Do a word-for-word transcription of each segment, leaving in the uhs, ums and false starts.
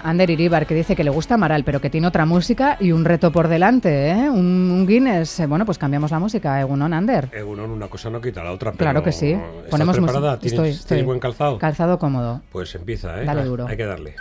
Ander Iríbar, que dice que le gusta Amaral, pero que tiene otra música y un reto por delante, ¿eh? Un, un Guinness. Eh, bueno, pues cambiamos la música. Egunon, Ander. Egunon, una cosa no quita la otra, pero... Claro que sí. ¿Estás Ponemos preparada? Estoy, ¿Tienes, estoy. ¿Tienes buen calzado? Calzado cómodo. Pues empieza, ¿eh? Dale Ah, duro. Hay que darle.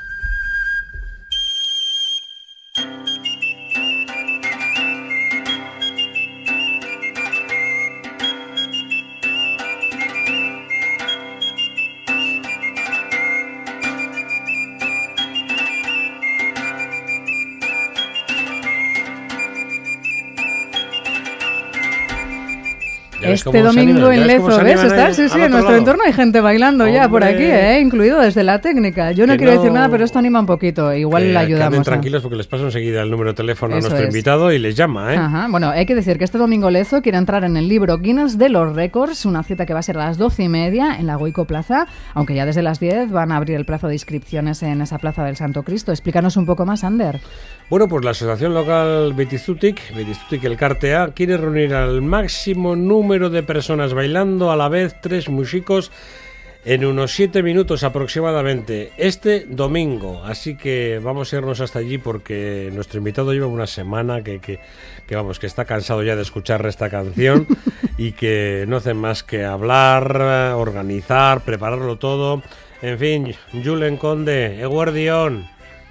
Este domingo en Lezo, ¿ves? Está, sí, sí, en nuestro lado. entorno hay gente bailando Hombre. ya por aquí, ¿eh? Incluido desde la técnica. Yo no que quiero no... decir nada, pero esto anima un poquito. Igual que, le ayudamos. Que tranquilos porque les paso enseguida el número de teléfono Eso a nuestro es. invitado y les llama, ¿eh? Ajá. Bueno, hay que decir que este domingo Lezo quiere entrar en el libro Guinness de los Récords, una cita que va a ser a las doce y media en la Goico Plaza, aunque ya desde las diez van a abrir el plazo de inscripciones en esa Plaza del Santo Cristo. Explícanos un poco más, Ander. Bueno, pues la asociación local Betizutik, Betizutik Elkartea, quiere reunir al máximo número de personas bailando a la vez, tres músicos, en unos siete minutos aproximadamente, este domingo. Así que vamos a irnos hasta allí porque nuestro invitado lleva una semana que, que, que vamos, que está cansado ya de escuchar esta canción y que no hace más que hablar, organizar, prepararlo todo. En fin, Julen Conde, Eguardión.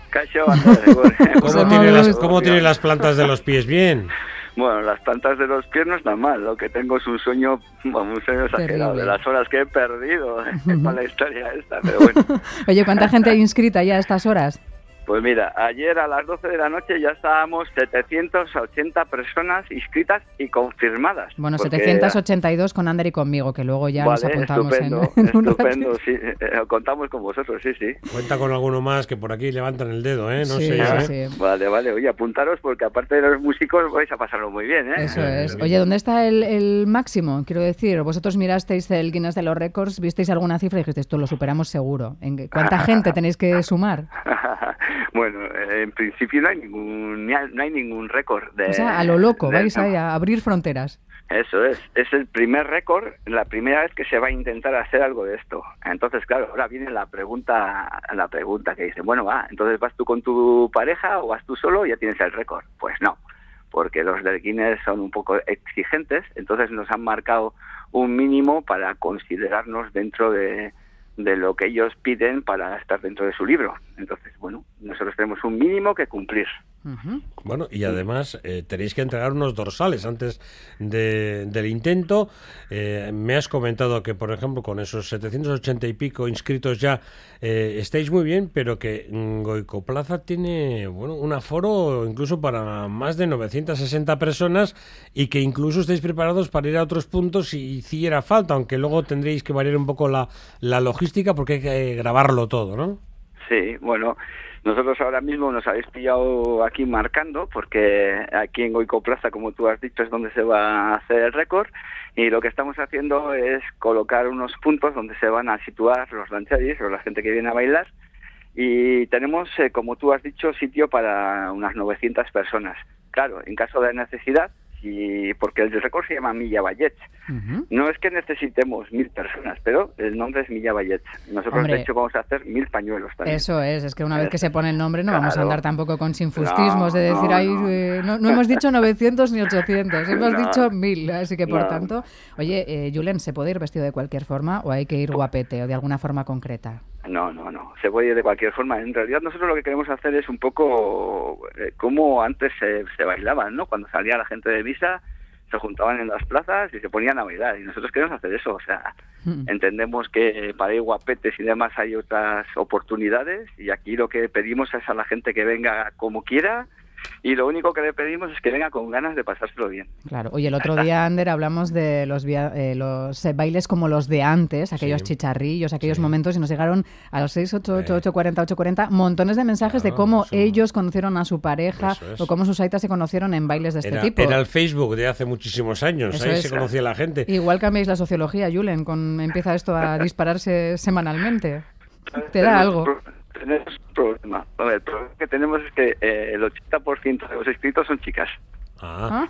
¿Cómo, tiene las, ¿Cómo tiene las plantas de los pies? ¿Bien? Bueno, las plantas de los pies no están mal. Lo que tengo es un sueño, bueno, un sueño exagerado de las horas que he perdido con la historia esta, pero bueno. Oye, ¿cuánta gente hay inscrita ya a estas horas? Pues mira, ayer a las doce de la noche ya estábamos setecientas ochenta personas inscritas y confirmadas. Bueno, setecientas ochenta y dos con Ander y conmigo, que luego ya vale, nos apuntamos estupendo, en, en un estupendo, sí, eh, contamos con vosotros, sí, sí. Cuenta con alguno más que por aquí levantan el dedo, ¿eh? No sí, sé. Sí, ¿eh? sí. Vale, vale, oye, apuntaros porque aparte de los músicos vais a pasarlo muy bien, ¿eh? Eso es. Oye, ¿dónde está el, el máximo? Quiero decir, vosotros mirasteis el Guinness de los Récords, visteis alguna cifra y dijisteis, esto lo superamos seguro. ¿En ¿Cuánta gente tenéis que sumar? Bueno, eh, en principio no hay ningún no hay ningún récord. De, o sea, a lo loco, de, vais ahí a abrir fronteras. Eso es, es el primer récord, la primera vez que se va a intentar hacer algo de esto. Entonces, claro, ahora viene la pregunta, la pregunta que dicen, bueno, va, entonces vas tú con tu pareja o vas tú solo y ya tienes el récord. Pues no, porque los del Guinness son un poco exigentes, entonces nos han marcado un mínimo para considerarnos dentro de de lo que ellos piden para estar dentro de su libro. Entonces, bueno, nosotros tenemos un mínimo que cumplir. Uh-huh. Bueno, y además eh, tenéis que entregar unos dorsales antes de, del intento. Eh, me has comentado que, por ejemplo, con esos setecientos ochenta y pico inscritos ya eh, estáis muy bien, pero que Goico Plaza tiene, bueno, un aforo incluso para más de novecientas sesenta personas y que incluso estáis preparados para ir a otros puntos si hiciera falta, aunque luego tendréis que variar un poco la, la logística porque hay que grabarlo todo, ¿no? Sí, bueno, nosotros ahora mismo nos habéis pillado aquí marcando porque aquí en Goico Plaza, como tú has dicho, es donde se va a hacer el récord y lo que estamos haciendo es colocar unos puntos donde se van a situar los dancharis o la gente que viene a bailar y tenemos, eh, como tú has dicho, sitio para unas novecientas personas. Claro, en caso de necesidad, y porque el récord se llama Milla Vallets. Uh-huh. No es que necesitemos mil personas, pero el nombre es Milla Vallets. Nosotros, Hombre, de hecho, vamos a hacer mil pañuelos también. Eso es, es que una vez es, que se pone el nombre no claro, vamos a andar tampoco con sinfustismos no, de decir, no, ay, no. Eh, no, no hemos dicho novecientos ni ochocientos, hemos no, dicho mil, así que por no. tanto... Oye, eh, Julen, ¿se puede ir vestido de cualquier forma o hay que ir guapete o de alguna forma concreta? No, no, no, se puede ir de cualquier forma. En realidad nosotros lo que queremos hacer es un poco eh, como antes se, se bailaban, ¿no? Cuando salía la gente de misa, se juntaban en las plazas y se ponían a bailar. Y nosotros queremos hacer eso, o sea, mm. entendemos que para ir guapetes y demás hay otras oportunidades y aquí lo que pedimos es a la gente que venga como quiera y lo único que le pedimos es que venga con ganas de pasárselo bien. Claro. Oye, el otro día, Ander, hablamos de los, via- eh, los eh, bailes como los de antes, aquellos sí. chicharrillos, aquellos sí. momentos, y nos llegaron a los seis ocho ocho ocho cuarenta ocho cuarenta montones de mensajes claro, de cómo eso. ellos conocieron a su pareja o cómo sus aitas se conocieron en bailes de este era, tipo. Era el Facebook de hace muchísimos años, eso ahí es. se conocía la gente. Igual cambiáis la sociología, Julen, con empieza esto a dispararse semanalmente. ¿Te da algo? Tenemos un problema. El problema que tenemos es que eh, el ochenta por ciento de los inscritos son chicas. Ah.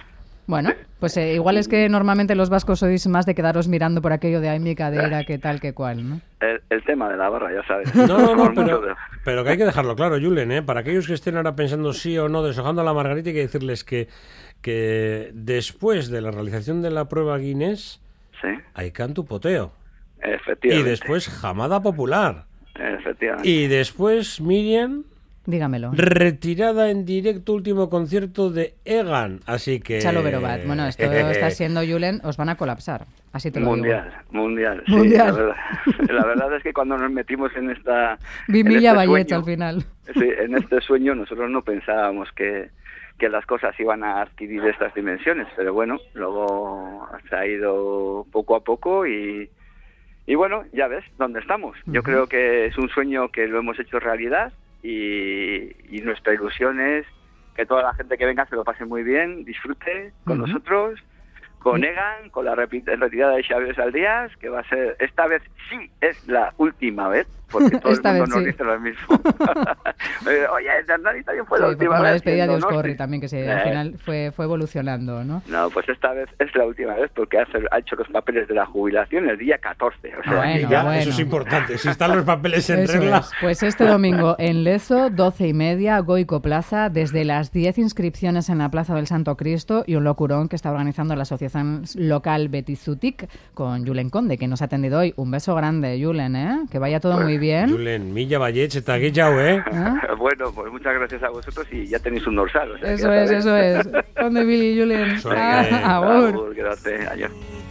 Bueno, pues eh, igual es que normalmente los vascos sois más de quedaros mirando por aquello de ay, mi cadera, qué tal, qué cual, ¿no? El, el tema de la barra, ya sabes. No, no, no, pero, pero que hay que dejarlo claro, Julen, ¿eh? Para aquellos que estén ahora pensando sí o no, deshojando a la margarita, hay que decirles que, que después de la realización de la prueba Guinness, sí, hay cantu poteo. Efectivamente. Y después jamada popular. Efectivamente. Y después, Miriam... Dígamelo. Retirada en directo, último concierto de Egan, así que... Chalo Verovat. Bueno, esto está siendo, Julen, os van a colapsar, así te lo mundial, digo. Mundial, mundial. Sí, la verdad, la verdad es que cuando nos metimos en esta... Vimilla este Vallecha sueño, al final. Sí, en este sueño nosotros no pensábamos que, que las cosas iban a adquirir estas dimensiones, pero bueno, luego se ha ido poco a poco y... Y bueno, ya ves dónde estamos. Yo uh-huh. creo que es un sueño que lo hemos hecho realidad y, y nuestra ilusión es que toda la gente que venga se lo pase muy bien, disfrute con uh-huh. nosotros, con Egan, con la retirada de Xavier Saldías, que va a ser, esta vez sí es la última vez, porque todo esta el mundo vez, nos sí. dice lo mismo. Oye, Hernani también fue sí, la última vez. La despedida de Euskorri ¿no? también, que se, eh. al final fue, fue evolucionando, ¿no? No, pues esta vez es la última vez porque ha, ha hecho los papeles de la jubilación el día catorce. O sea, bueno, ya, bueno. Eso es importante, si están los papeles en eso regla. Es. Pues este domingo en Lezo, doce y media, Goico Plaza, desde las diez inscripciones en la Plaza del Santo Cristo y un locurón que está organizando la asociación local Betizutik con Julen Conde, que nos ha atendido hoy. Un beso grande, Julen, ¿eh? Que vaya todo pues, muy bien. Julen, Milla Valleche, está guillao, ¿eh? ¿Ah? Bueno, pues muchas gracias a vosotros y ya tenéis un dorsal. O sea, eso es, eso es. Conde Billy, Julen. Suerte. Ah, agur. Agur, gracias. Adiós.